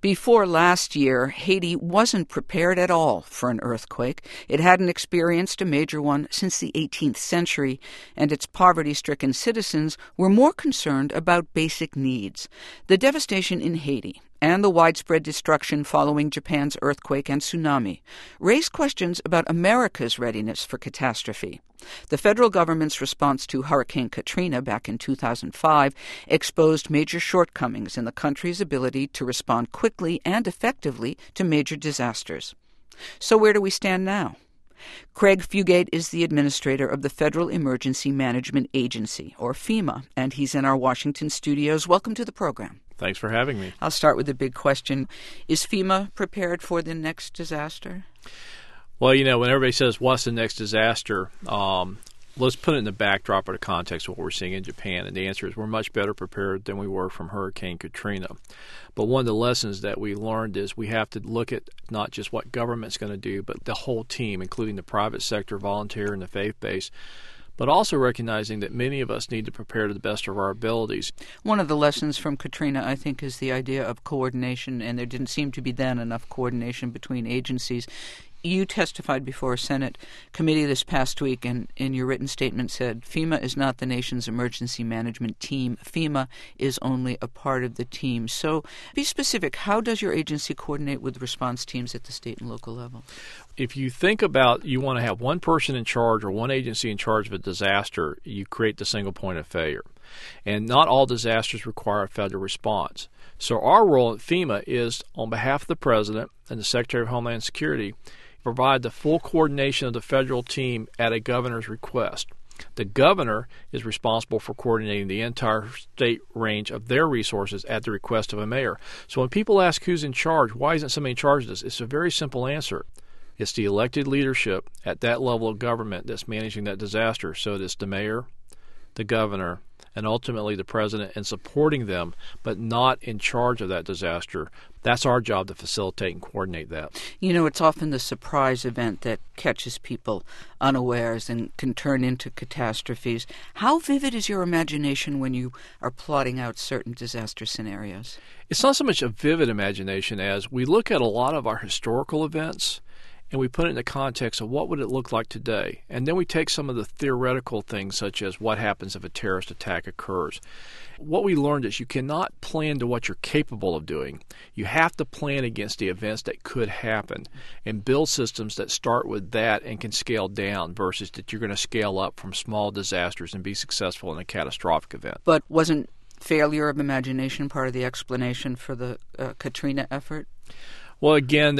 Before last year, Haiti wasn't prepared at all for an earthquake. It hadn't experienced a major one since the 18th century, and its poverty-stricken citizens were more concerned about basic needs. The devastation in Haiti and the widespread destruction following Japan's earthquake and tsunami raise questions about America's readiness for catastrophe. The federal government's response to Hurricane Katrina back in 2005 exposed major shortcomings in the country's ability to respond quickly and effectively to major disasters. So where do we stand now? Craig Fugate is the administrator of the Federal Emergency Management Agency, or FEMA, and he's in our Washington studios. Welcome to the program. Thanks for having me. I'll start with the big question. Is FEMA prepared for the next disaster? Well, when everybody says, what's the next disaster, let's put it in the backdrop or the context of what we're seeing in Japan. And the answer is we're much better prepared than we were from Hurricane Katrina. But one of the lessons that we learned is we have to look at not just what government's going to do, but the whole team, including the private sector, volunteer, and the faith-based, but also recognizing that many of us need to prepare to the best of our abilities. One of the lessons from Katrina, I think, is the idea of coordination, and there didn't seem to be then enough coordination between agencies. You testified before a Senate committee this past week, and in your written statement said, FEMA is not the nation's emergency management team. FEMA is only a part of the team. So be specific. How does your agency coordinate with response teams at the state and local level? If you think about you want to have one person in charge or one agency in charge of a disaster, you create the single point of failure. And not all disasters require a federal response. So our role at FEMA is, on behalf of the President and the Secretary of Homeland Security, provide the full coordination of the federal team at a governor's request. The governor is responsible for coordinating the entire state range of their resources at the request of a mayor. So when people ask who's in charge, why isn't somebody in charge of this? It's a very simple answer. It's the elected leadership at that level of government that's managing that disaster. So it's the mayor, the governor, and ultimately the president, and supporting them, but not in charge of that disaster. That's our job, to facilitate and coordinate that. It's often the surprise event that catches people unawares and can turn into catastrophes. How vivid is your imagination when you are plotting out certain disaster scenarios? It's not so much a vivid imagination as we look at a lot of our historical events and we put it in the context of what would it look like today. And then we take some of the theoretical things, such as what happens if a terrorist attack occurs. What we learned is you cannot plan to what you're capable of doing. You have to plan against the events that could happen and build systems that start with that and can scale down versus that you're going to scale up from small disasters and be successful in a catastrophic event. But wasn't failure of imagination part of the explanation for the Katrina effort? Well, again,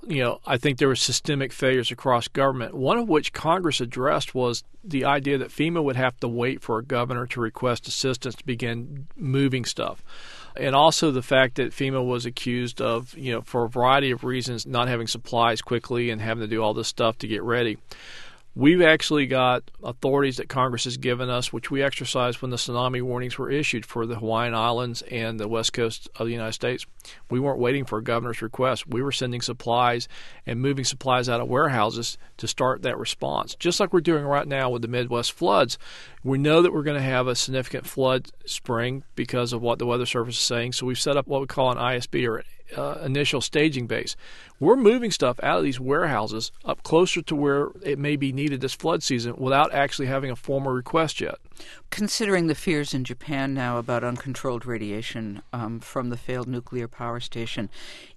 I think there were systemic failures across government, one of which Congress addressed was the idea that FEMA would have to wait for a governor to request assistance to begin moving stuff. And also the fact that FEMA was accused of, for a variety of reasons, not having supplies quickly and having to do all this stuff to get ready. We've actually got authorities that Congress has given us, which we exercised when the tsunami warnings were issued for the Hawaiian Islands and the west coast of the United States. We weren't waiting for a governor's request. We were sending supplies and moving supplies out of warehouses to start that response. Just like we're doing right now with the Midwest floods, we know that we're going to have a significant flood spring because of what the Weather Service is saying. So we've set up what we call an ISB, or initial staging base. We're moving stuff out of these warehouses up closer to where it may be needed this flood season without actually having a formal request yet. Considering the fears in Japan now about uncontrolled radiation from the failed nuclear power station,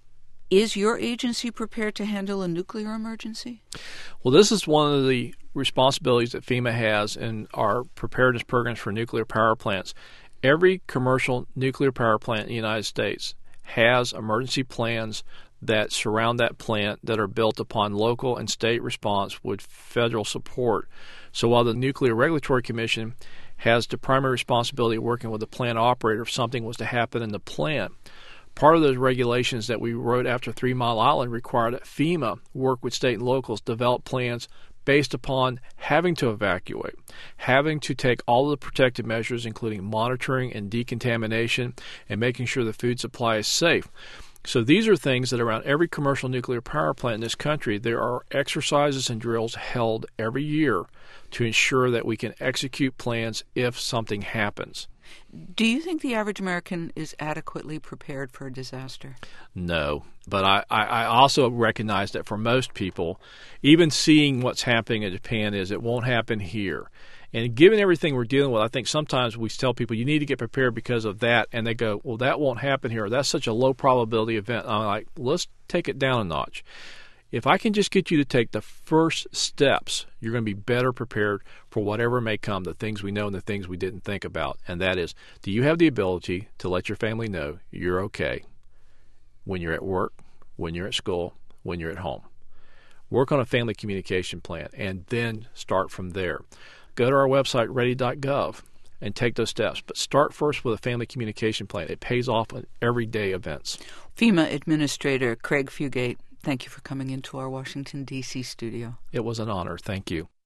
is your agency prepared to handle a nuclear emergency? Well, this is one of the responsibilities that FEMA has in our preparedness programs for nuclear power plants. Every commercial nuclear power plant in the United States has emergency plans that surround that plant that are built upon local and state response with federal support. So while the Nuclear Regulatory Commission has the primary responsibility of working with the plant operator if something was to happen in the plant, part of those regulations that we wrote after 3 Mile Island required that FEMA work with state and locals, develop plans based upon having to evacuate, having to take all of the protective measures, including monitoring and decontamination, and making sure the food supply is safe. So these are things that around every commercial nuclear power plant in this country, there are exercises and drills held every year to ensure that we can execute plans if something happens. Do you think the average American is adequately prepared for a disaster? No, but I also recognize that for most people, even seeing what's happening in Japan is it won't happen here. And given everything we're dealing with, I think sometimes we tell people you need to get prepared because of that, and they go, well, that won't happen here. That's such a low probability event. I'm like, let's take it down a notch. If I can just get you to take the first steps, you're going to be better prepared for whatever may come, the things we know and the things we didn't think about. And that is, do you have the ability to let your family know you're okay when you're at work, when you're at school, when you're at home? Work on a family communication plan and then start from there. Go to our website, ready.gov, and take those steps. But start first with a family communication plan. It pays off in everyday events. FEMA Administrator Craig Fugate, thank you for coming into our Washington, D.C. studio. It was an honor. Thank you.